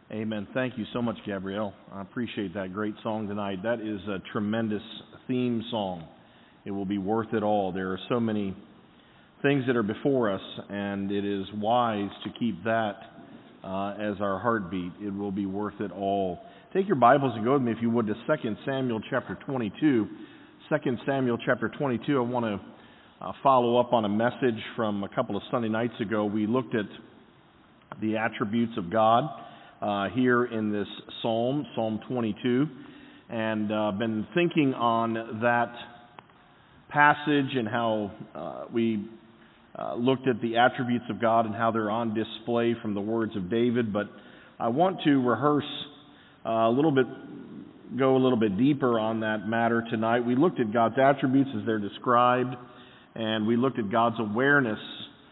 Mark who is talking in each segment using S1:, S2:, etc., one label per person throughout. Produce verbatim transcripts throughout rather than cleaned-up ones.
S1: Amen. Thank you so much, Gabrielle. I appreciate that great song tonight. That is a tremendous theme song. It will be worth it all. There are so many things that are before us, and it is wise to keep that uh, as our heartbeat. It will be worth it all. Take your Bibles and go with me, if you would, to Second Samuel chapter twenty-two. Second Samuel chapter twenty-two, I want to uh, follow up on a message from a couple of Sunday nights ago. We looked at the attributes of God uh, here in this psalm, Psalm twenty-two, and uh, been thinking on that passage and how uh, we uh, looked at the attributes of God and how they're on display from the words of David. But I want to rehearse uh, a little bit, go a little bit deeper on that matter tonight. We looked at God's attributes as they're described, and we looked at God's awareness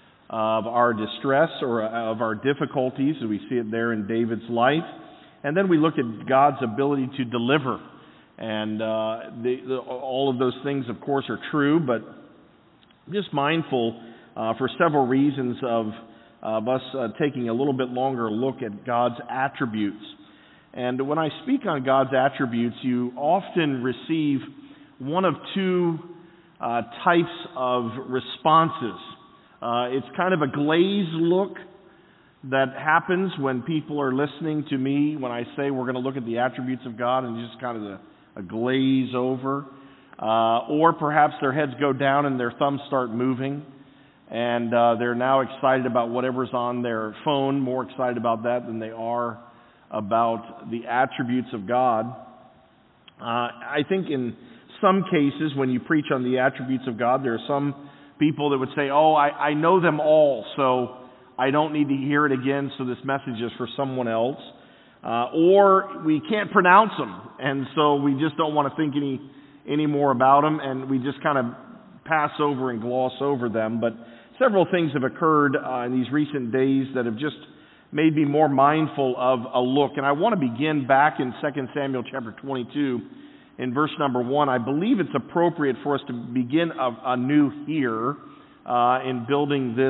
S1: of our distress or of our difficulties, as we see it there in David's life. And then we looked at God's ability to deliver. And uh, the, the, all of those things, of course, are true, but just mindful uh, for several reasons of, of us uh, taking a little bit longer look at God's attributes. And when I speak on God's attributes, you often receive one of two uh, types of responses. Uh, it's kind of a glazed look that happens when people are listening to me when I say we're going to look at the attributes of God, and just kind of a, a glaze over. Uh, or perhaps their heads go down and their thumbs start moving, and uh, they're now excited about whatever's on their phone, more excited about that than they are about the attributes of God. Uh, I think in some cases when you preach on the attributes of God, there are some people that would say, oh, I, I know them all, so I don't need to hear it again, so this message is for someone else. Uh, or we can't pronounce them, and so we just don't want to think any, any more about them, and we just kind of pass over and gloss over them. But several things have occurred uh, in these recent days that have just made me more mindful of a look. And I want to begin back in Second Samuel chapter twenty-two, in verse number one. I believe it's appropriate for us to begin anew here uh, in building this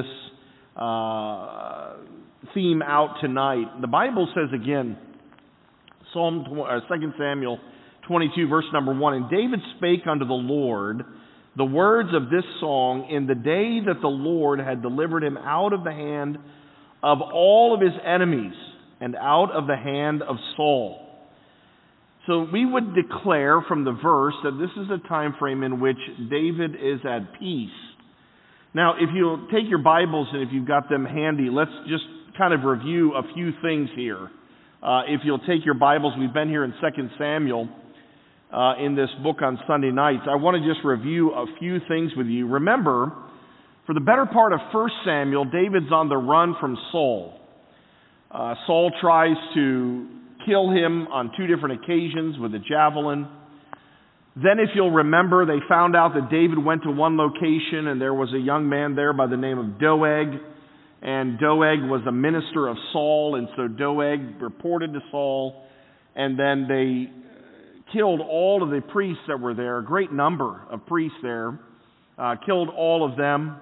S1: uh, theme out tonight. The Bible says again, Psalm uh, Second Samuel twenty-two, verse number one, and David spake unto the Lord the words of this song in the day that the Lord had delivered him out of the hand of all of his enemies and out of the hand of Saul. So we would declare from the verse that this is a time frame in which David is at peace. Now, if you'll take your Bibles and if you've got them handy, let's just kind of review a few things here. Uh, if you'll take your Bibles, we've been here in Second Samuel uh, in this book on Sunday nights. I want to just review a few things with you. Remember, for the better part of First Samuel, David's on the run from Saul. Uh, Saul tries to kill him on two different occasions with a javelin. Then, if you'll remember, they found out that David went to one location and there was a young man there by the name of Doeg. And Doeg was a minister of Saul, and so Doeg reported to Saul, and then they killed all of the priests that were there, a great number of priests there, uh, killed all of them.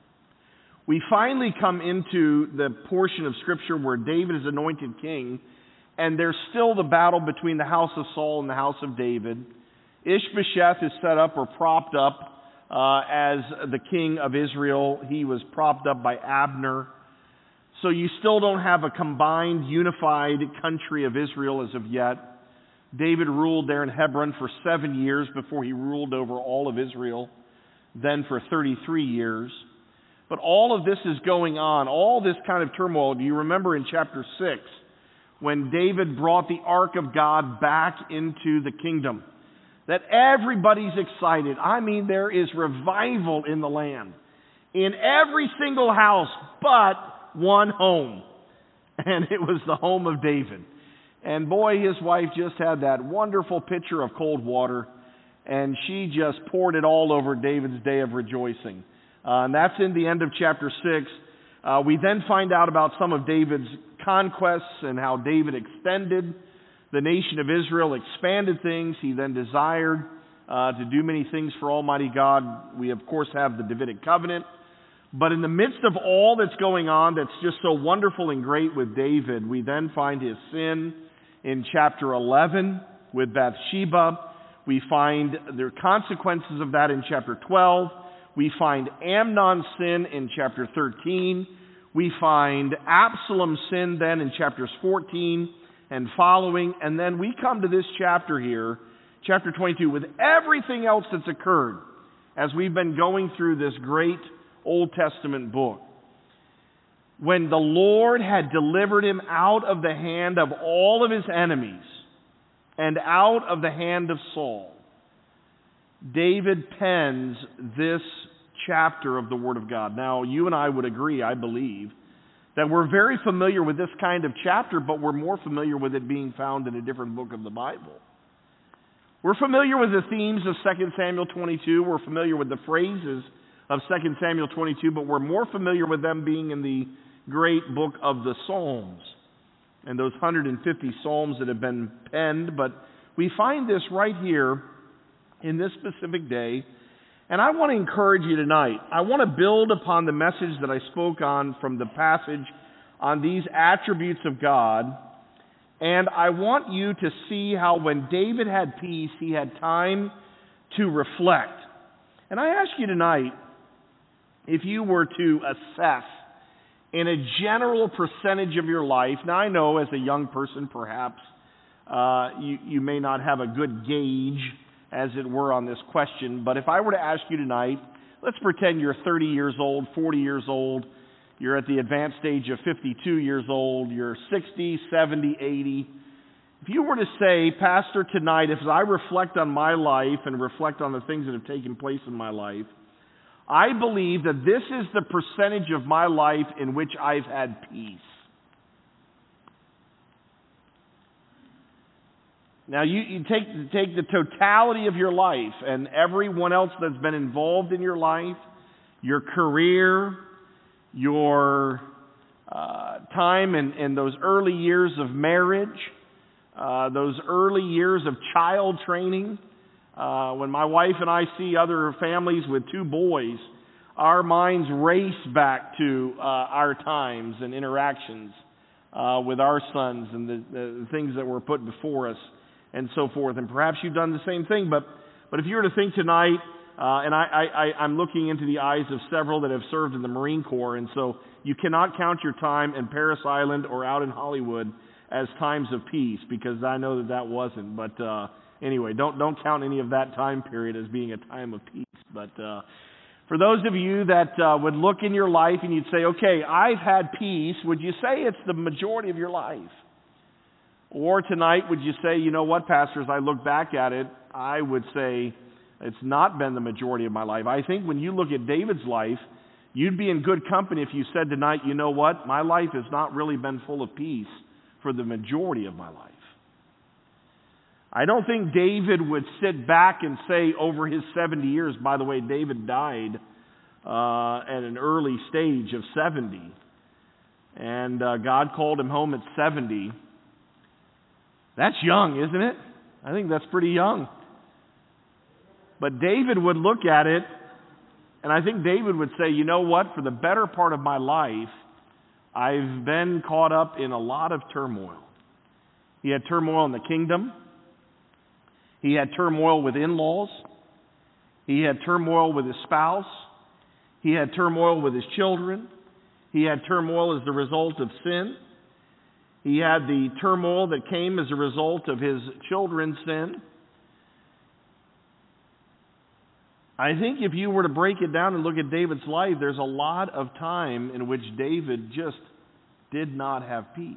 S1: We finally come into the portion of Scripture where David is anointed king, and there's still the battle between the house of Saul and the house of David. Ishbosheth is set up or propped up uh, as the king of Israel. He was propped up by Abner. So you still don't have a combined, unified country of Israel as of yet. David ruled there in Hebron for seven years before he ruled over all of Israel, then for thirty-three years. But all of this is going on, all this kind of turmoil. Do you remember in chapter six, when David brought the ark of God back into the kingdom, that everybody's excited? I mean, there is revival in the land, in every single house but one home, and it was the home of David. And boy, his wife just had that wonderful pitcher of cold water, and she just poured it all over David's day of rejoicing. Uh, and that's in the end of chapter six. Uh, we then find out about some of David's conquests and how David extended the nation of Israel, expanded things. He then desired uh, to do many things for Almighty God. We, of course, have the Davidic covenant, But in the midst of all that's going on that's just so wonderful and great with David, we then find his sin in chapter eleven with Bathsheba. We find the consequences of that in chapter twelve. We find Amnon's sin in chapter thirteen. We find Absalom's sin then in chapters fourteen and following. And then we come to this chapter here, chapter twenty-two, with everything else that's occurred as we've been going through this great Old Testament book. When the Lord had delivered him out of the hand of all of his enemies and out of the hand of Saul, David pens this chapter of the Word of God. Now, you and I would agree, I believe, that we're very familiar with this kind of chapter, but we're more familiar with it being found in a different book of the Bible. We're familiar with the themes of Second Samuel twenty-two. We're familiar with the phrases of Second Samuel twenty-two, but we're more familiar with them being in the great book of the Psalms and those one hundred fifty Psalms that have been penned. But we find this right here in this specific day. And I want to encourage you tonight. I want to build upon the message that I spoke on from the passage on these attributes of God. And I want you to see how when David had peace, he had time to reflect. And I ask you tonight, if you were to assess in a general percentage of your life, now I know as a young person perhaps uh, you, you may not have a good gauge, as it were, on this question, but if I were to ask you tonight, let's pretend you're thirty years old, forty years old, you're at the advanced stage of fifty-two years old, you're sixty, seventy, eighty. If you were to say, Pastor, tonight, as I reflect on my life and reflect on the things that have taken place in my life, I believe that this is the percentage of my life in which I've had peace. Now, you, you take, take the totality of your life and everyone else that's been involved in your life, your career, your uh, time in, in those early years of marriage, uh, those early years of child training. Uh, when my wife and I see other families with two boys, our minds race back to uh, our times and interactions uh, with our sons and the, the things that were put before us and so forth. And perhaps you've done the same thing, but but if you were to think tonight, uh, and I, I, I'm looking into the eyes of several that have served in the Marine Corps, and so you cannot count your time in Paris Island or out in Hollywood as times of peace, because I know that that wasn't. But uh, anyway, don't don't count any of that time period as being a time of peace. But uh, for those of you that uh, would look in your life and you'd say, okay, I've had peace, would you say it's the majority of your life? Or tonight, would you say, you know what, Pastor, as I look back at it, I would say it's not been the majority of my life. I think when you look at David's life, you'd be in good company if you said tonight, you know what, my life has not really been full of peace for the majority of my life. I don't think David would sit back and say over his seventy years, by the way, David died uh, at an early stage of seventy, and uh, God called him home at seventy. That's young, isn't it? I think that's pretty young. But David would look at it, and I think David would say, you know what, for the better part of my life, I've been caught up in a lot of turmoil. He had turmoil in the kingdom. He had turmoil with in-laws. He had turmoil with his spouse. He had turmoil with his children. He had turmoil as the result of sin. He had the turmoil that came as a result of his children's sin. I think if you were to break it down and look at David's life, there's a lot of time in which David just did not have peace.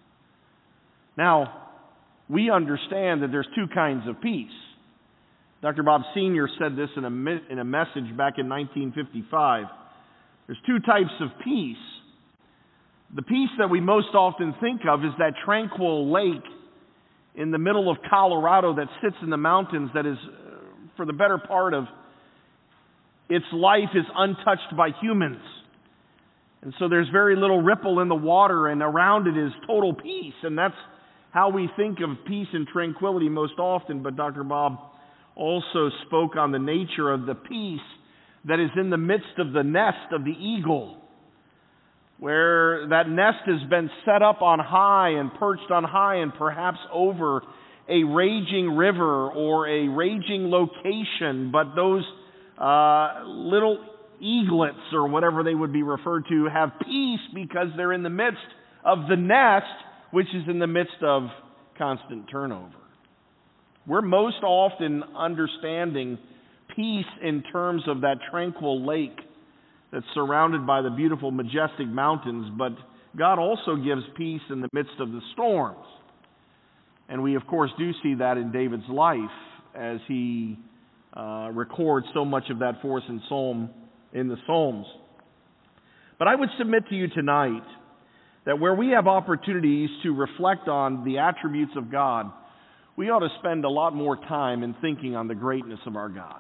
S1: Now, we understand that there's two kinds of peace. Doctor Bob Senior said this in a, in a message back in nineteen fifty-five. There's two types of peace. The peace that we most often think of is that tranquil lake in the middle of Colorado that sits in the mountains that is, for the better part of its life, is untouched by humans. And so there's very little ripple in the water, and around it is total peace. And that's how we think of peace and tranquility most often. But Doctor Bob also spoke on the nature of the peace that is in the midst of the nest of the eagle, where that nest has been set up on high and perched on high and perhaps over a raging river or a raging location, but those uh, little eaglets, or whatever they would be referred to, have peace because they're in the midst of the nest, which is in the midst of constant turnover. We're most often understanding peace in terms of that tranquil lake that's surrounded by the beautiful, majestic mountains, but God also gives peace in the midst of the storms. And we, of course, do see that in David's life as he uh, records so much of that for us in Psalm, in the Psalms. But I would submit to you tonight that where we have opportunities to reflect on the attributes of God, we ought to spend a lot more time in thinking on the greatness of our God.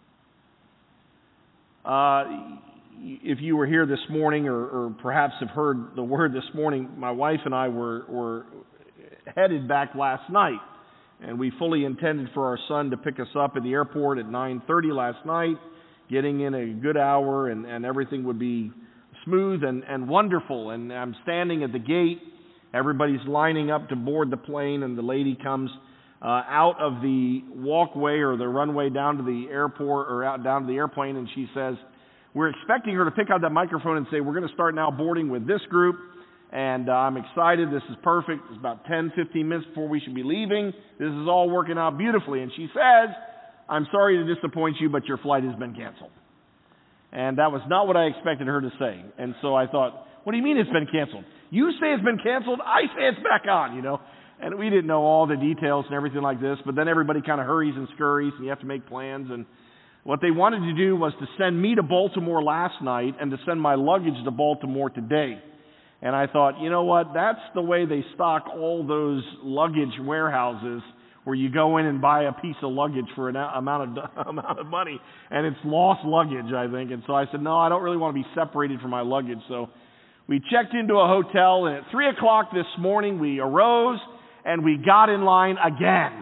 S1: Uh, if you were here this morning, or, or perhaps have heard the word this morning, my wife and I were, were headed back last night, and we fully intended for our son to pick us up at the airport at nine thirty last night, getting in a good hour, and, and everything would be smooth and, and wonderful. And I'm standing at the gate, everybody's lining up to board the plane, and the lady comes uh, out of the walkway or the runway down to the airport, or out down to the airplane, and she says, we're expecting her to pick out that microphone and say, we're going to start now boarding with this group, and uh, I'm excited, this is perfect, it's about ten, fifteen minutes before we should be leaving, this is all working out beautifully. And she says, I'm sorry to disappoint you, but your flight has been canceled. And that was not what I expected her to say. And so I thought, what do you mean it's been canceled? You say it's been canceled, I say it's back on, you know. And we didn't know all the details and everything like this, but then everybody kind of hurries and scurries, and you have to make plans. And what they wanted to do was to send me to Baltimore last night and to send my luggage to Baltimore today. And I thought, you know what, that's the way they stock all those luggage warehouses, where you go in and buy a piece of luggage for an amount of amount of money, and it's lost luggage, I think. And so I said, no, I don't really want to be separated from my luggage. So we checked into a hotel, and at three o'clock this morning, we arose, and we got in line again.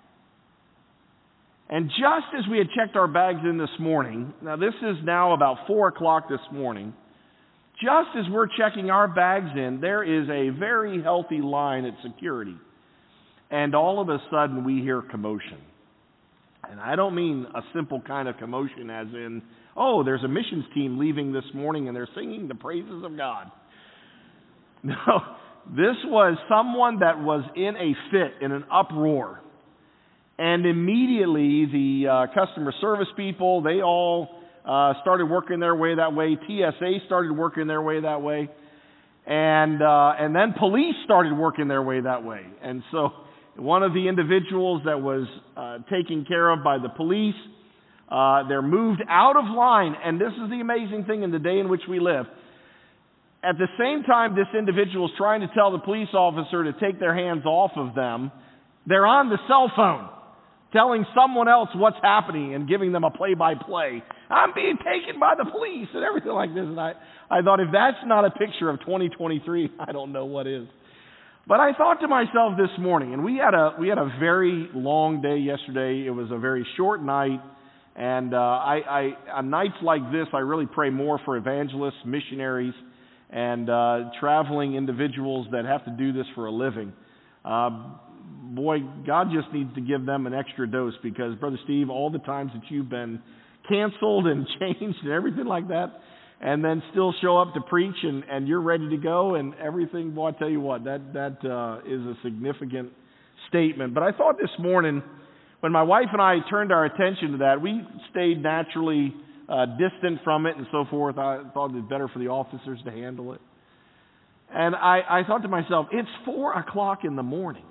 S1: And just as we had checked our bags in this morning, now this is now about four o'clock this morning, just as we're checking our bags in, there is a very healthy line at security. And all of a sudden we hear commotion. And I don't mean a simple kind of commotion as in, oh, there's a missions team leaving this morning and they're singing the praises of God. No, this was someone that was in a fit, in an uproar. And immediately the uh, customer service people, they all uh, started working their way that way. T S A started working their way that way. And uh, and then police started working their way that way. And so one of the individuals that was uh, taken care of by the police, uh, they're moved out of line. And this is the amazing thing in the day in which we live. At the same time this individual is trying to tell the police officer to take their hands off of them, they're on the cell phone telling someone else what's happening and giving them a play-by-play. I'm being taken by the police and everything like this. And I, I thought, if that's not a picture of twenty twenty-three, I don't know what is. But I thought to myself this morning, and we had a we had a very long day yesterday. It was a very short night. And uh, I, I on nights like this, I really pray more for evangelists, missionaries, and uh, traveling individuals that have to do this for a living. Uh, boy, God just needs to give them an extra dose, because, Brother Steve, all the times that you've been canceled and changed and everything like that, and then still show up to preach and, and you're ready to go and everything, boy, I tell you what, that, that uh, is a significant statement. But I thought this morning, when my wife and I turned our attention to that, we stayed naturally uh, distant from it and so forth. I thought it was better for the officers to handle it. And I, I thought to myself, it's four o'clock in the morning.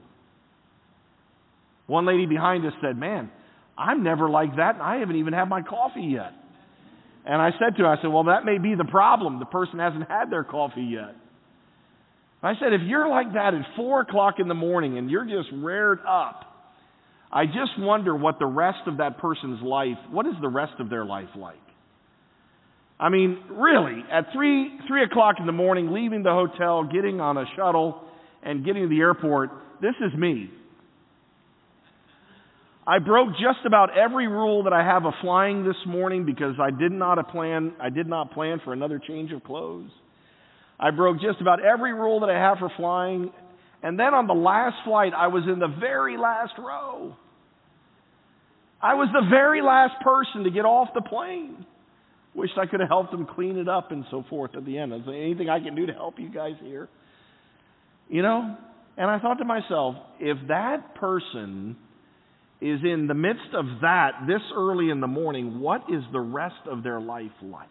S1: One lady behind us said, man, I'm never like that, and I haven't even had my coffee yet. And I said to her, I said, well, that may be the problem. The person hasn't had their coffee yet. I said, if you're like that at four o'clock in the morning and you're just reared up, I just wonder what the rest of that person's life, what is the rest of their life like? I mean, really, at three, three o'clock in the morning, leaving the hotel, getting on a shuttle, and getting to the airport, this is me. I broke just about every rule that I have of flying this morning because I did not plan, I did not plan for another change of clothes. I broke just about every rule that I have for flying. And then on the last flight, I was in the very last row. I was the very last person to get off the plane. Wished I could have helped them clean it up and so forth at the end. Is there anything I can do to help you guys here? You know? And I thought to myself, if that person is in the midst of that this early in the morning, what is the rest of their life like?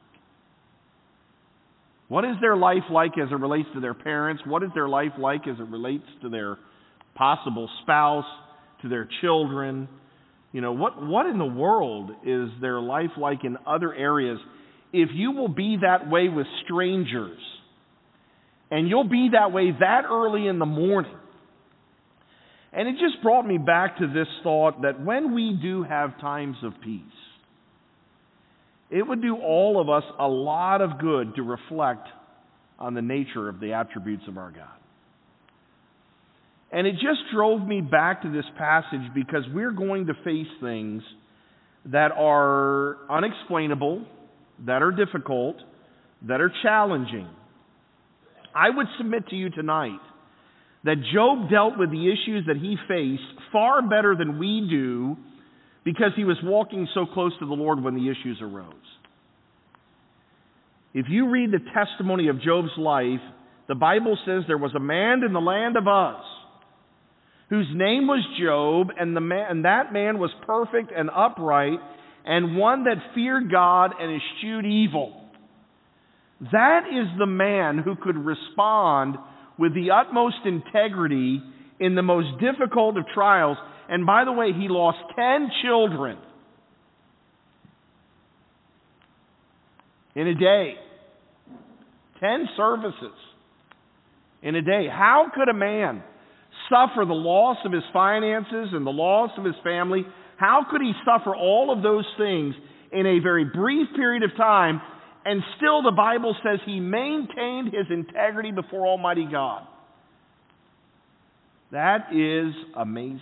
S1: What is their life like as it relates to their parents? What is their life like as it relates to their possible spouse, to their children? You know, what, what in the world is their life like in other areas? If you will be that way with strangers, and you'll be that way that early in the morning. And it just brought me back to this thought that when we do have times of peace, it would do all of us a lot of good to reflect on the nature of the attributes of our God. And it just drove me back to this passage because we're going to face things that are unexplainable, that are difficult, that are challenging. I would submit to you tonight that Job dealt with the issues that he faced far better than we do because he was walking so close to the Lord when the issues arose. If you read the testimony of Job's life, the Bible says there was a man in the land of Uz whose name was Job, and, the man, and that man was perfect and upright, and one that feared God and eschewed evil. That is the man who could respond with the utmost integrity in the most difficult of trials. And by the way, he lost ten children in a day. Ten services in a day. How could a man suffer the loss of his finances and the loss of his family? How could he suffer all of those things in a very brief period of time, and still the Bible says he maintained his integrity before Almighty God? That is amazing.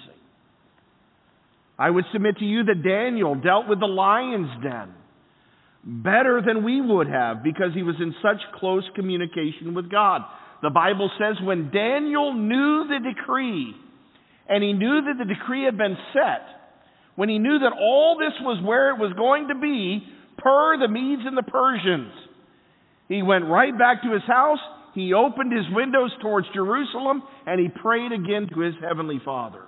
S1: I would submit to you that Daniel dealt with the lion's den better than we would have because he was in such close communication with God. The Bible says when Daniel knew the decree, and he knew that the decree had been set, when he knew that all this was where it was going to be, per the Medes and the Persians, he went right back to his house, he opened his windows towards Jerusalem, and he prayed again to his heavenly Father.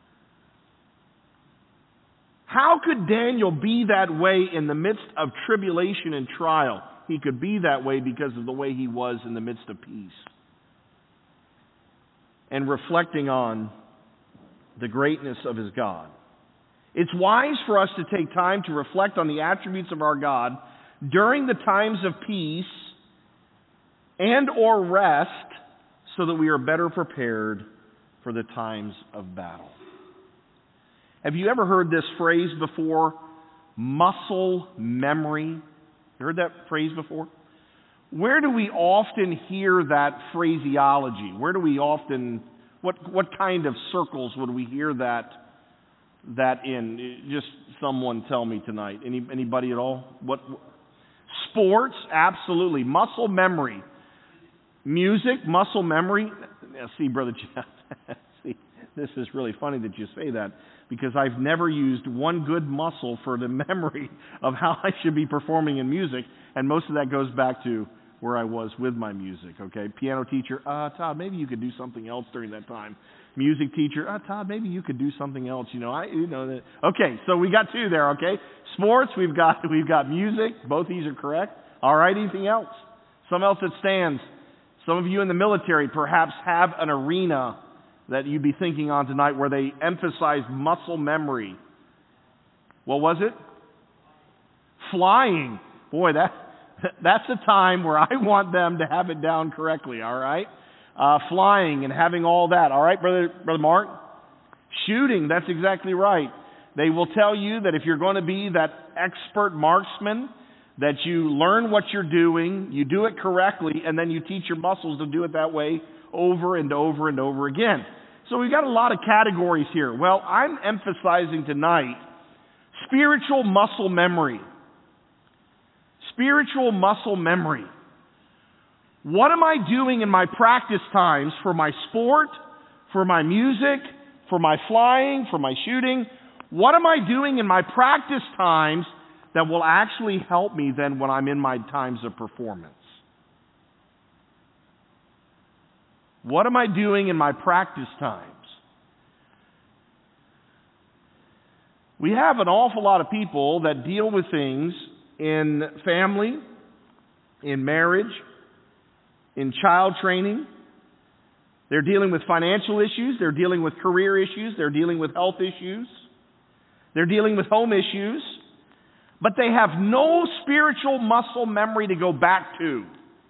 S1: How could Daniel be that way in the midst of tribulation and trial? He could be that way because of the way he was in the midst of peace. And reflecting on the greatness of his God. It's wise for us to take time to reflect on the attributes of our God during the times of peace and or rest so that we are better prepared for the times of battle. Have you ever heard this phrase before? Muscle memory. You heard that phrase before? Where do we often hear that phraseology? Where do we often, what what kind of circles would we hear that that in? Just someone tell me tonight. Any anybody at all? What? Sports, absolutely. Muscle memory. Music, muscle memory. See, Brother Jeff, see, this is really funny that you say that because I've never used one good muscle for the memory of how I should be performing in music, and most of that goes back to where I was with my music, okay? Piano teacher, uh, Todd, maybe you could do something else during that time. Music teacher, uh, Todd, maybe you could do something else, you know, I, you know, that. Okay, so we got two there, okay? Sports, we've got, we've got music, both these are correct. All right, anything else? Some else that stands. Some of you in the military perhaps have an arena that you'd be thinking on tonight where they emphasize muscle memory. What was it? Flying. Boy, that that's a time where I want them to have it down correctly, all right? Uh, flying and having all that, all right, Brother, Brother Mark? Shooting, that's exactly right. They will tell you that if you're going to be that expert marksman, that you learn what you're doing, you do it correctly, and then you teach your muscles to do it that way over and over and over again. So we've got a lot of categories here. Well, I'm emphasizing tonight spiritual muscle memory. Spiritual muscle memory. What am I doing in my practice times for my sport, for my music, for my flying, for my shooting? What am I doing in my practice times that will actually help me then when I'm in my times of performance? What am I doing in my practice times? We have an awful lot of people that deal with things in family, in marriage, in child training. They're dealing with financial issues. They're dealing with career issues. They're dealing with health issues. They're dealing with home issues. But they have no spiritual muscle memory to go back to.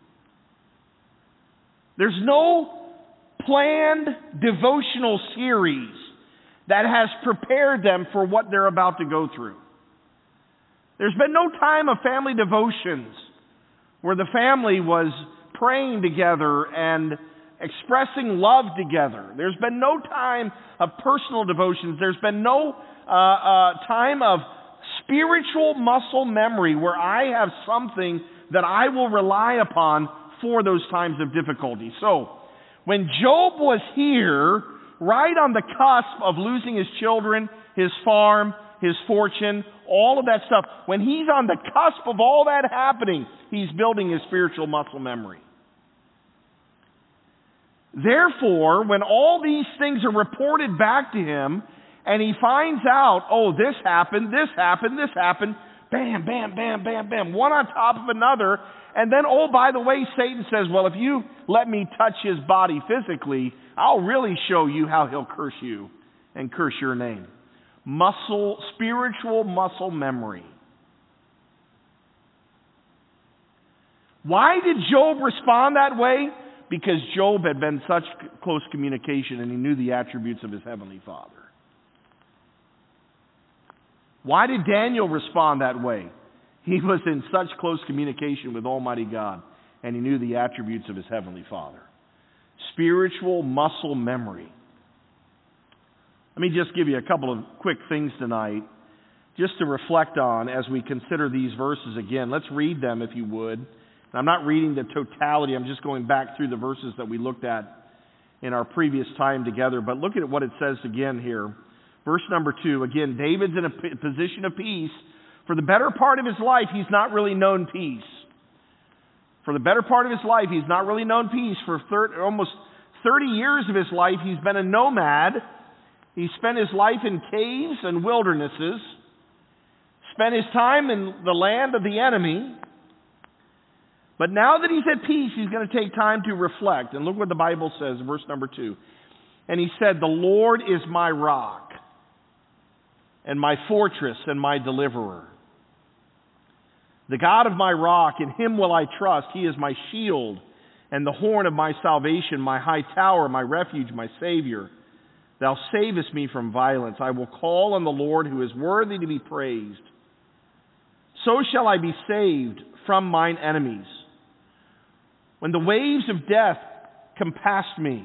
S1: There's no planned devotional series that has prepared them for what they're about to go through. There's been no time of family devotions where the family was praying together and expressing love together. There's been no time of personal devotions. There's been no uh, uh, time of spiritual muscle memory where I have something that I will rely upon for those times of difficulty. So, when Job was here, right on the cusp of losing his children, his farm, his fortune, all of that stuff, when he's on the cusp of all that happening, he's building his spiritual muscle memory. Therefore, when all these things are reported back to him, and he finds out, oh, this happened, this happened, this happened, bam, bam, bam, bam, bam, one on top of another, and then, oh, by the way, Satan says, well, if you let me touch his body physically, I'll really show you how he'll curse you and curse your name. Muscle, spiritual muscle memory. Why did Job respond that way? Because Job had been in such close communication and he knew the attributes of his heavenly Father. Why did Daniel respond that way? He was in such close communication with Almighty God and he knew the attributes of his heavenly Father. Spiritual muscle memory. Let me just give you a couple of quick things tonight just to reflect on as we consider these verses again. Let's read them if you would. And I'm not reading the totality. I'm just going back through the verses that we looked at in our previous time together. But look at what it says again here. Verse number two. Again, David's in a p- position of peace. For the better part of his life, he's not really known peace. For the better part of his life, he's not really known peace. For thirty, almost thirty years of his life, he's been a nomad. He spent his life in caves and wildernesses. Spent his time in the land of the enemy. But now that he's at peace, he's going to take time to reflect. And look what the Bible says, verse number two. And he said, the Lord is my rock and my fortress and my deliverer. The God of my rock, in him will I trust. He is my shield and the horn of my salvation, my high tower, my refuge, my Savior. Thou savest me from violence. I will call on the Lord who is worthy to be praised. So shall I be saved from mine enemies. When the waves of death compassed me,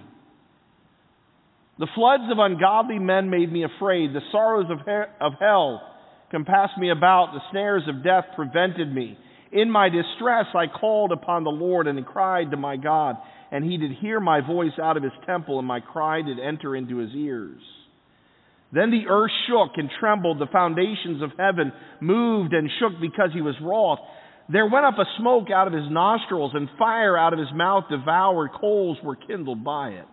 S1: the floods of ungodly men made me afraid. The sorrows of, he- of hell compassed me about. The snares of death prevented me. In my distress I called upon the Lord and cried to my God. And he did hear my voice out of his temple, and my cry did enter into his ears. Then the earth shook and trembled. The foundations of heaven moved and shook because he was wroth. There went up a smoke out of his nostrils, and fire out of his mouth devoured. Coals were kindled by it.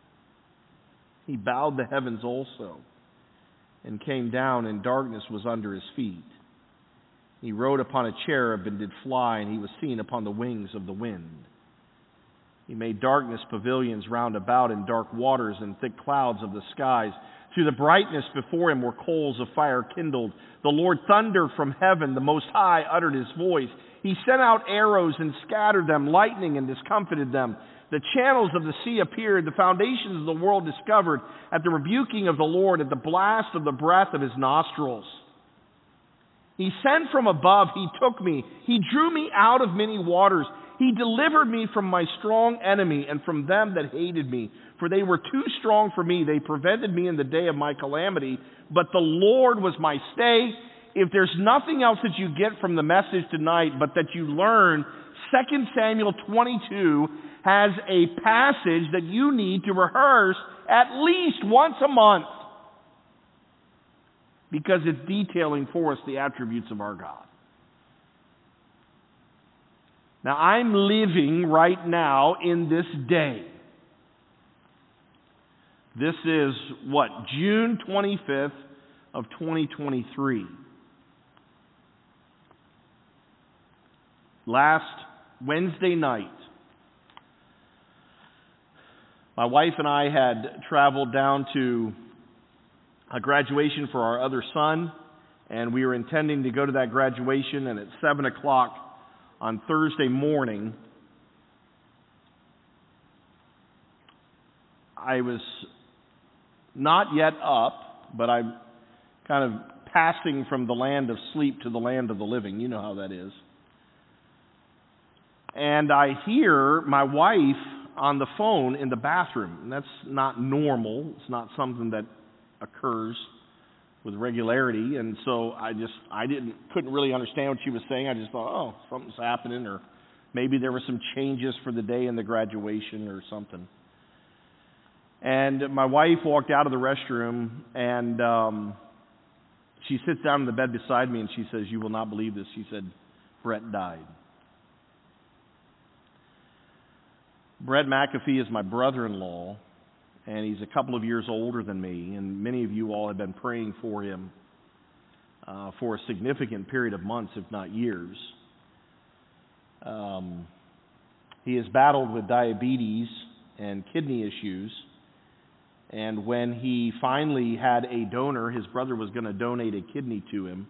S1: He bowed the heavens also, and came down, and darkness was under his feet. He rode upon a cherub and did fly, and he was seen upon the wings of the wind. He made darkness pavilions round about, and dark waters and thick clouds of the skies. Through the brightness before him were coals of fire kindled. The Lord thundered from heaven. The Most High uttered his voice. He sent out arrows and scattered them, lightning and discomfited them. The channels of the sea appeared. The foundations of the world discovered at the rebuking of the Lord, at the blast of the breath of his nostrils. He sent from above. He took me. He drew me out of many waters. He delivered me from my strong enemy and from them that hated me. For they were too strong for me. They prevented me in the day of my calamity. But the Lord was my stay. If there's nothing else that you get from the message tonight, but that you learn, Second Samuel twenty-two has a passage that you need to rehearse at least once a month, because it's detailing for us the attributes of our God. Now, I'm living right now in this day. This is, what, June twenty-fifth of twenty twenty-three. Last Wednesday night, my wife and I had traveled down to a graduation for our other son, and we were intending to go to that graduation, and at seven o'clock on Thursday morning, I was not yet up, but I'm kind of passing from the land of sleep to the land of the living. You know how that is. And I hear my wife on the phone in the bathroom. And that's not normal. It's not something that occurs with regularity. And so I just, I didn't, couldn't really understand what she was saying. I just thought, oh, something's happening, or maybe there were some changes for the day in the graduation or something. And my wife walked out of the restroom, and um, she sits down in the bed beside me, and she says, "You will not believe this." She said, "Brett died." Brett McAfee is my brother-in-law, and he's a couple of years older than me, and many of you all have been praying for him uh, for a significant period of months, if not years. Um, he has battled with diabetes and kidney issues, and when he finally had a donor, his brother was going to donate a kidney to him.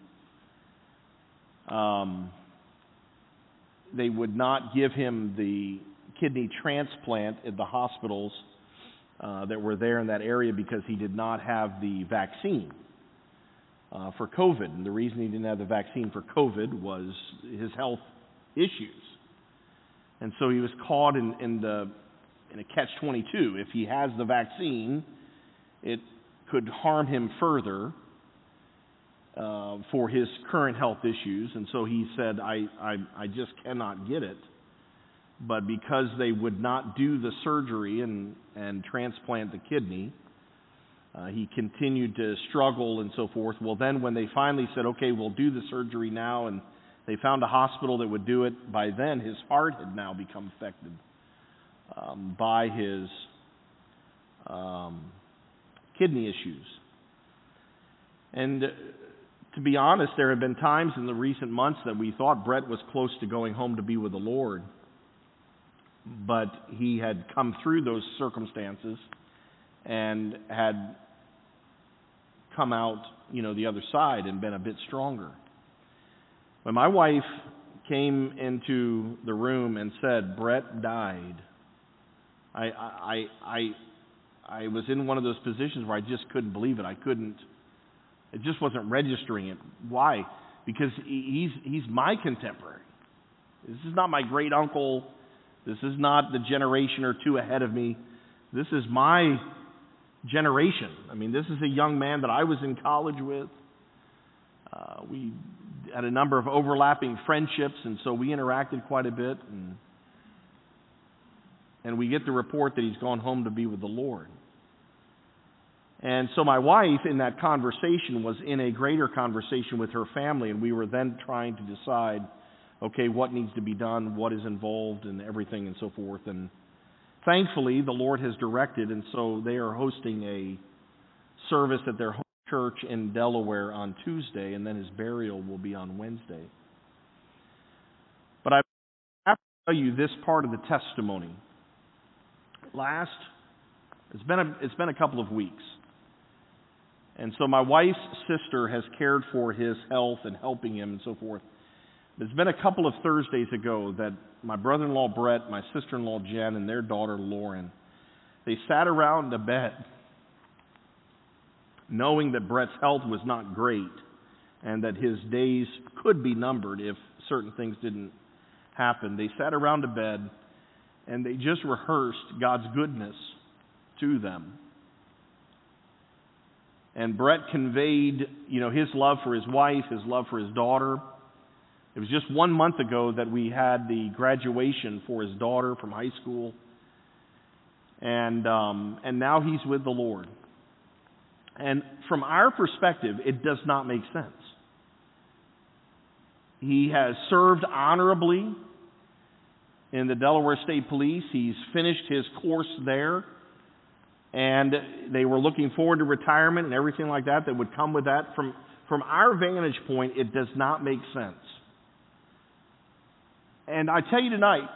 S1: Um, they would not give him the kidney transplant at the hospitals uh, that were there in that area because he did not have the vaccine uh, for COVID. And the reason he didn't have the vaccine for COVID was his health issues. And so he was caught in, in the in a catch twenty-two. If he has the vaccine, it could harm him further uh, for his current health issues. And so he said, I, I, I just cannot get it. But because they would not do the surgery and, and transplant the kidney, uh, he continued to struggle and so forth. Well, then when they finally said, okay, we'll do the surgery now, and they found a hospital that would do it, by then his heart had now become affected um, by his um, kidney issues. And uh, to be honest, there have been times in the recent months that we thought Brett was close to going home to be with the Lord. But he had come through those circumstances and had come out, you know, the other side and been a bit stronger. When my wife came into the room and said, "Brett died," I, I, I, I was in one of those positions where I just couldn't believe it. I couldn't. It just wasn't registering it. Why? Because he's he's my contemporary. This is not my great uncle. This is not the generation or two ahead of me. This is my generation. I mean, this is a young man that I was in college with. Uh, we had a number of overlapping friendships, and so we interacted quite a bit. And, and we get the report that he's gone home to be with the Lord. And so my wife, in that conversation, was in a greater conversation with her family, and we were then trying to decide, okay, what needs to be done, what is involved, and everything and so forth. And thankfully, the Lord has directed, and so they are hosting a service at their home church in Delaware on Tuesday, and then his burial will be on Wednesday. But I have to tell you this part of the testimony. Last, it's been a, it's been a couple of weeks. And so my wife's sister has cared for his health and helping him and so forth. It's been a couple of Thursdays ago that my brother-in-law Brett, my sister-in-law Jen, and their daughter Lauren, they sat around the bed knowing that Brett's health was not great and that his days could be numbered if certain things didn't happened. They sat around a bed and they just rehearsed God's goodness to them. And Brett conveyed, you know, his love for his wife, his love for his daughter. It was just one month ago that we had the graduation for his daughter from high school. And um, and now he's with the Lord. And from our perspective, it does not make sense. He has served honorably in the Delaware State Police. He's finished his course there. And they were looking forward to retirement and everything like that that would come with that. From, from our vantage point, it does not make sense. And I tell you tonight,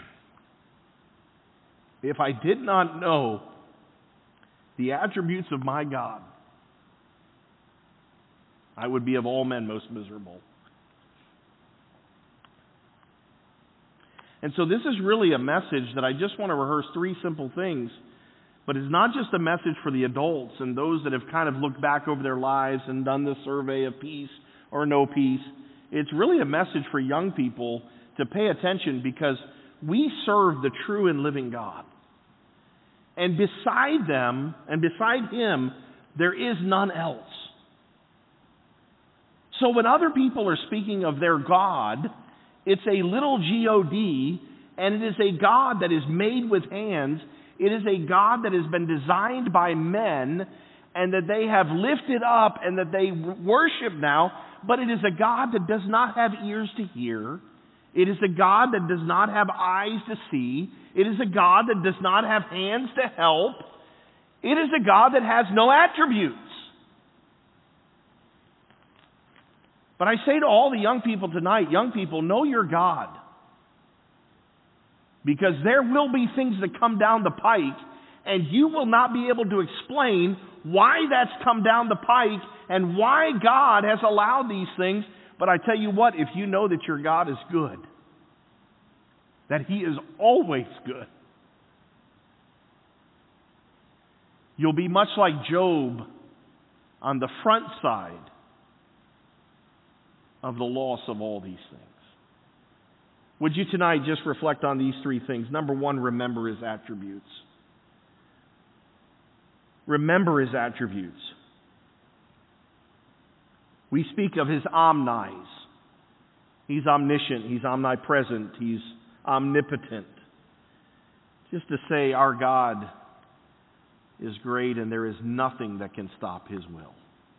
S1: if I did not know the attributes of my God, I would be of all men most miserable. And so this is really a message that I just want to rehearse three simple things. But it's not just a message for the adults and those that have kind of looked back over their lives and done the survey of peace or no peace. It's really a message for young people to pay attention, because we serve the true and living God. And beside them, and beside Him, there is none else. So when other people are speaking of their God, it's a little G O D, and it is a God that is made with hands. It is a God that has been designed by men and that they have lifted up and that they worship now, but it is a God that does not have ears to hear. It is a God that does not have eyes to see. It is a God that does not have hands to help. It is a God that has no attributes. But I say to all the young people tonight, young people, know your God. Because there will be things that come down the pike, and you will not be able to explain why that's come down the pike and why God has allowed these things. But I tell you what, if you know that your God is good, that He is always good, you'll be much like Job on the front side of the loss of all these things. Would you tonight just reflect on these three things? Number one, remember His attributes. Remember His attributes. We speak of His omnis. He's omniscient. He's omnipresent. He's omnipotent. Just to say our God is great and there is nothing that can stop His will.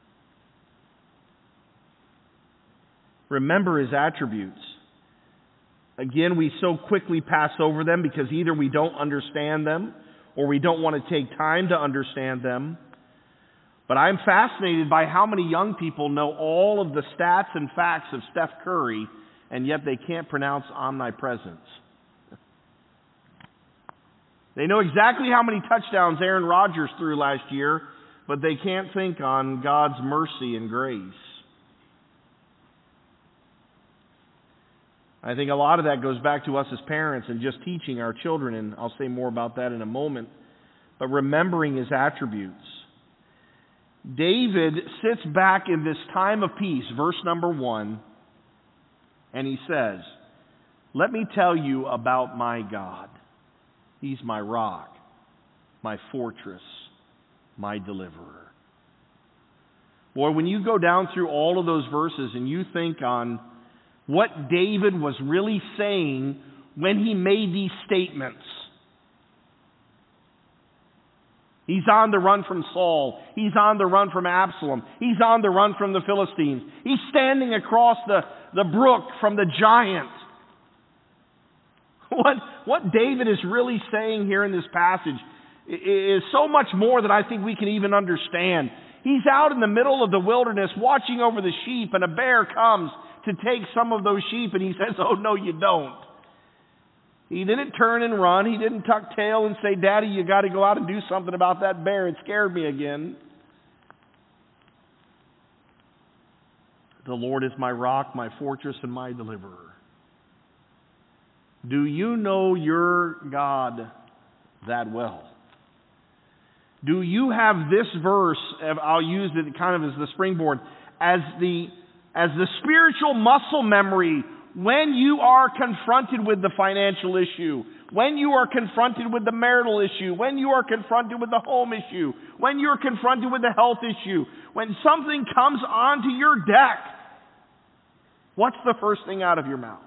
S1: Remember His attributes. Again, we so quickly pass over them because either we don't understand them or we don't want to take time to understand them. But I'm fascinated by how many young people know all of the stats and facts of Steph Curry, and yet they can't pronounce omnipresence. They know exactly how many touchdowns Aaron Rodgers threw last year, but they can't think on God's mercy and grace. I think a lot of that goes back to us as parents and just teaching our children, and I'll say more about that in a moment. But remembering His attributes. David sits back in this time of peace, verse number one, and he says, "Let me tell you about my God. He's my rock, my fortress, my deliverer." Boy, when you go down through all of those verses and you think on what David was really saying when he made these statements. He's on the run from Saul. He's on the run from Absalom. He's on the run from the Philistines. He's standing across the, the brook from the giant. What, what David is really saying here in this passage is so much more than I think we can even understand. He's out in the middle of the wilderness watching over the sheep, and a bear comes to take some of those sheep, and he says, "Oh, no, you don't." He didn't turn and run. He didn't tuck tail and say, "Daddy, you got to go out and do something about that bear. It scared me again." The Lord is my rock, my fortress, and my deliverer. Do you know your God that well? Do you have this verse, I'll use it kind of as the springboard, as the as the spiritual muscle memory when you are confronted with the financial issue, when you are confronted with the marital issue, when you are confronted with the home issue, when you're confronted with the health issue, when something comes onto your deck, what's the first thing out of your mouth?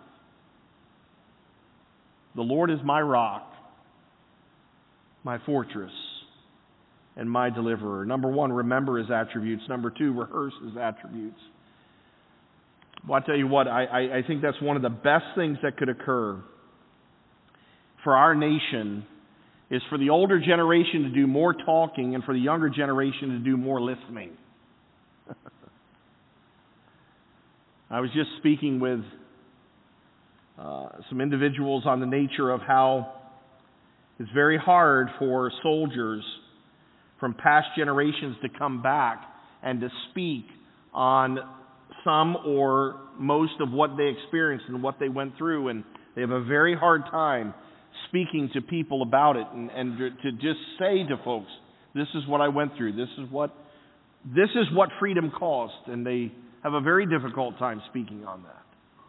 S1: The Lord is my rock, my fortress, and my deliverer. Number one, remember His attributes. Number two, rehearse His attributes. Well, I tell you what, I, I, I think that's one of the best things that could occur for our nation is for the older generation to do more talking and for the younger generation to do more listening. I was just speaking with uh, some individuals on the nature of how it's very hard for soldiers from past generations to come back and to speak on some or most of what they experienced and what they went through, and they have a very hard time speaking to people about it and, and to just say to folks, this is what I went through, this is what this is what freedom cost, and they have a very difficult time speaking on that.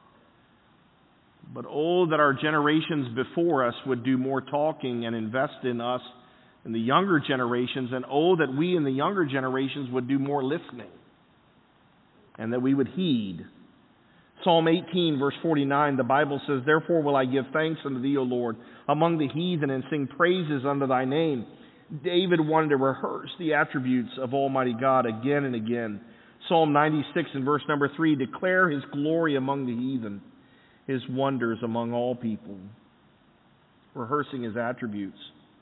S1: But oh, that our generations before us would do more talking and invest in us and the younger generations, and oh, that we in the younger generations would do more listening and that we would heed. Psalm eighteen, verse forty-nine, the Bible says, therefore will I give thanks unto Thee, O Lord, among the heathen, and sing praises unto Thy name. David wanted to rehearse the attributes of Almighty God again and again. Psalm ninety-six and verse number three, declare His glory among the heathen, His wonders among all people. Rehearsing His attributes.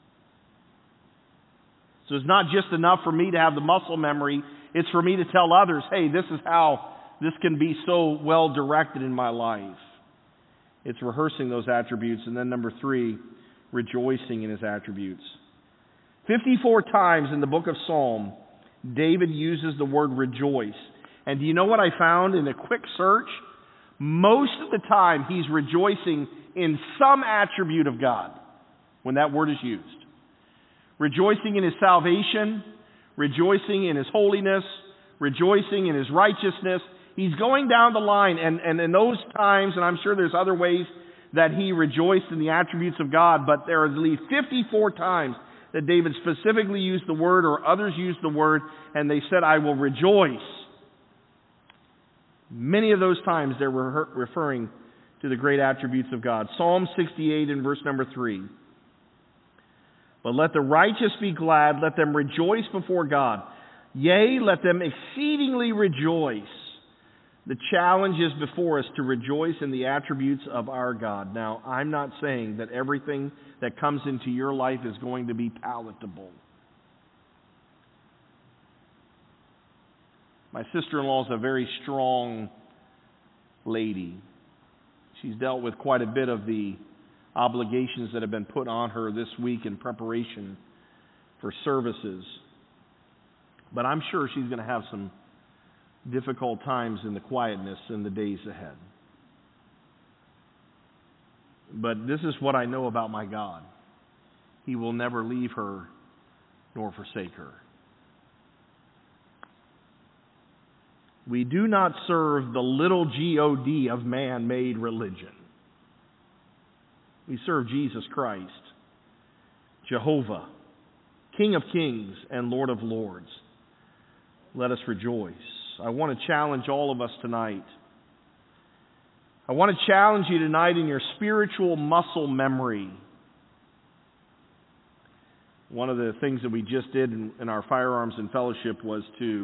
S1: So it's not just enough for me to have the muscle memory, it's for me to tell others, hey, this is how this can be so well directed in my life. It's rehearsing those attributes. And then number three, rejoicing in His attributes. fifty-four times in the book of Psalm, David uses the word rejoice. And do you know what I found in a quick search? Most of the time he's rejoicing in some attribute of God when that word is used. Rejoicing in His salvation, rejoicing in His holiness, rejoicing in His righteousness. He's going down the line, and, and in those times, and I'm sure there's other ways that he rejoiced in the attributes of God, but there are at least fifty-four times that David specifically used the word, or others used the word, and they said, I will rejoice. Many of those times they were referring to the great attributes of God. Psalm sixty-eight and verse number three. But let the righteous be glad, let them rejoice before God. Yea, let them exceedingly rejoice. The challenge is before us to rejoice in the attributes of our God. Now, I'm not saying that everything that comes into your life is going to be palatable. My sister-in-law is a very strong lady. She's dealt with quite a bit of the obligations that have been put on her this week in preparation for services. But I'm sure she's going to have some difficult times in the quietness in the days ahead. But this is what I know about my God. He will never leave her nor forsake her. We do not serve the little God of man-made religion. We serve Jesus Christ, Jehovah, King of kings and Lord of lords. Let us rejoice. I want to challenge all of us tonight. I want to challenge you tonight in your spiritual muscle memory. One of the things that we just did in, in our firearms and fellowship was to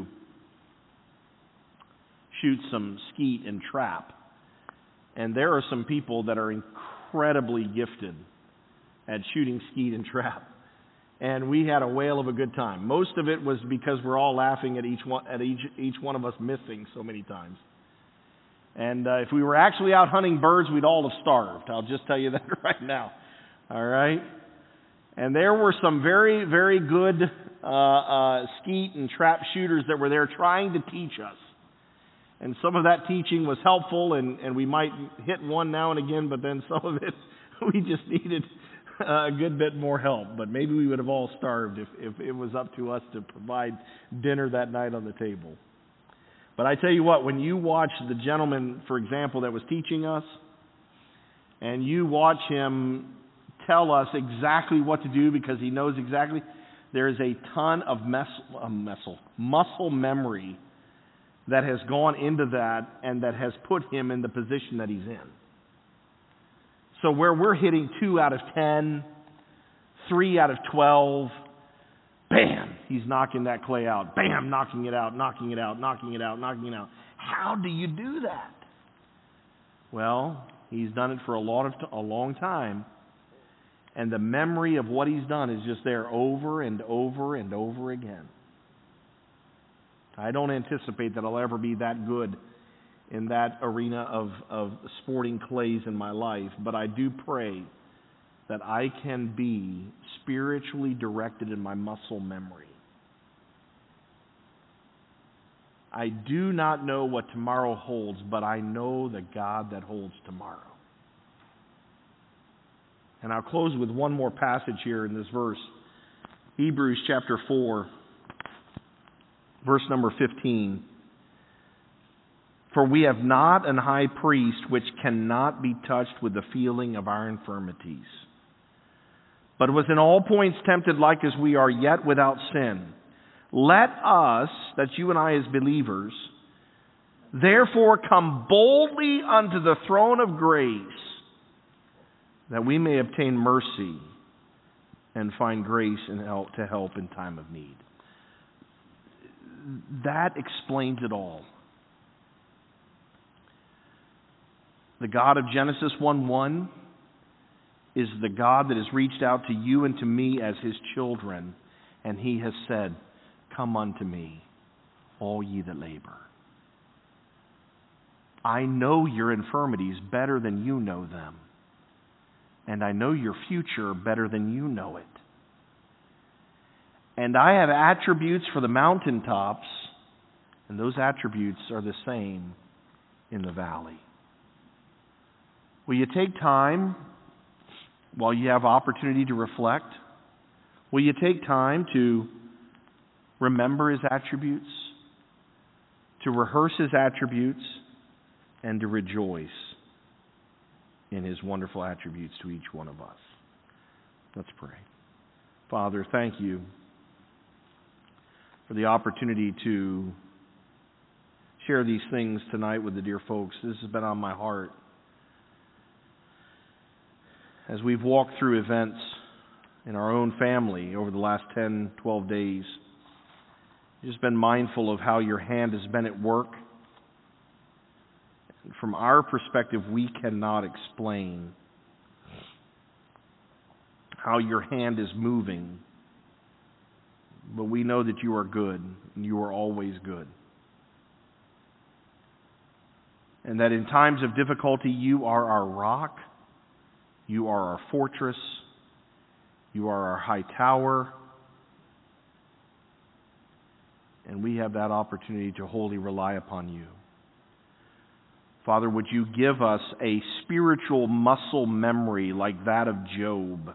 S1: shoot some skeet and trap. And there are some people that are incredibly gifted at shooting skeet and trap. And we had a whale of a good time. Most of it was because we're all laughing at each one, at each, each one of us missing so many times. And uh, if we were actually out hunting birds, we'd all have starved. I'll just tell you that right now. All right? And there were some very, very good uh, uh, skeet and trap shooters that were there trying to teach us. And some of that teaching was helpful, and, and we might hit one now and again, but then some of it we just needed a good bit more help. But maybe we would have all starved if, if it was up to us to provide dinner that night on the table. But I tell you what, when you watch the gentleman, for example, that was teaching us, and you watch him tell us exactly what to do because he knows exactly, there is a ton of mes- uh, muscle, muscle memory that has gone into that and that has put him in the position that he's in. So where we're hitting two out of ten, three out of twelve, bam, he's knocking that clay out. Bam, knocking it out, knocking it out, knocking it out, knocking it out. How do you do that? Well, he's done it for a lot of t- a long time, and the memory of what he's done is just there over and over and over again. I don't anticipate that I'll ever be that good in that arena of, of sporting clays in my life, but I do pray that I can be spiritually directed in my muscle memory. I do not know what tomorrow holds, but I know the God that holds tomorrow. And I'll close with one more passage here in this verse. Hebrews chapter four, verse number fifteen. For we have not an high priest which cannot be touched with the feeling of our infirmities, but was in all points tempted like as we are, yet without sin. Let us, that's you and I as believers, therefore come boldly unto the throne of grace, that we may obtain mercy and find grace and help to help in time of need. That explains it all. The God of Genesis one one is the God that has reached out to you and to me as His children, and He has said, come unto me, all ye that labor. I know your infirmities better than you know them, and I know your future better than you know it. And I have attributes for the mountaintops, and those attributes are the same in the valley. Will you take time while you have opportunity to reflect? Will you take time to remember His attributes, to rehearse His attributes, and to rejoice in His wonderful attributes to each one of us? Let's pray. Father, thank you for the opportunity to share these things tonight with the dear folks. This has been on my heart. As we've walked through events in our own family over the last ten, twelve days, I've just been mindful of how your hand has been at work. And from our perspective, we cannot explain how your hand is moving, but we know that you are good, and you are always good. And that in times of difficulty, you are our rock, you are our fortress, you are our high tower, and we have that opportunity to wholly rely upon you. Father, would you give us a spiritual muscle memory like that of Job,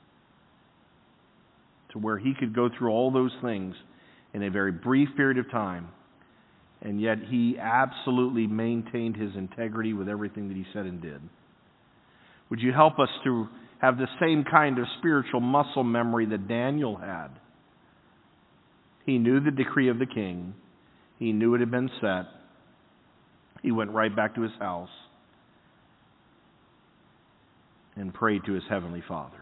S1: to where he could go through all those things in a very brief period of time, and yet he absolutely maintained his integrity with everything that he said and did. Would you help us to have the same kind of spiritual muscle memory that Daniel had? He knew the decree of the king. He knew it had been set. He went right back to his house and prayed to his heavenly Father.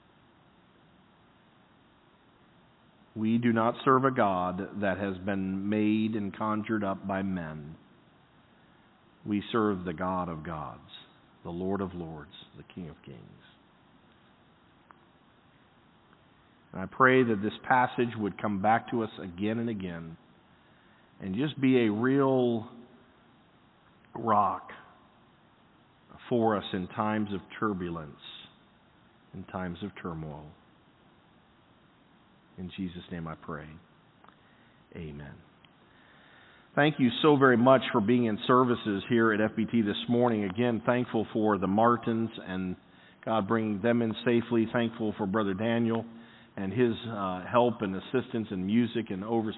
S1: We do not serve a God that has been made and conjured up by men. We serve the God of gods, the Lord of lords, the King of kings. And I pray that this passage would come back to us again and again and just be a real rock for us in times of turbulence, in times of turmoil. In Jesus' name I pray. Amen. Thank you so very much for being in services here at F B T this morning. Again, thankful for the Martins and God bringing them in safely. Thankful for Brother Daniel and his uh, help and assistance in music and oversight.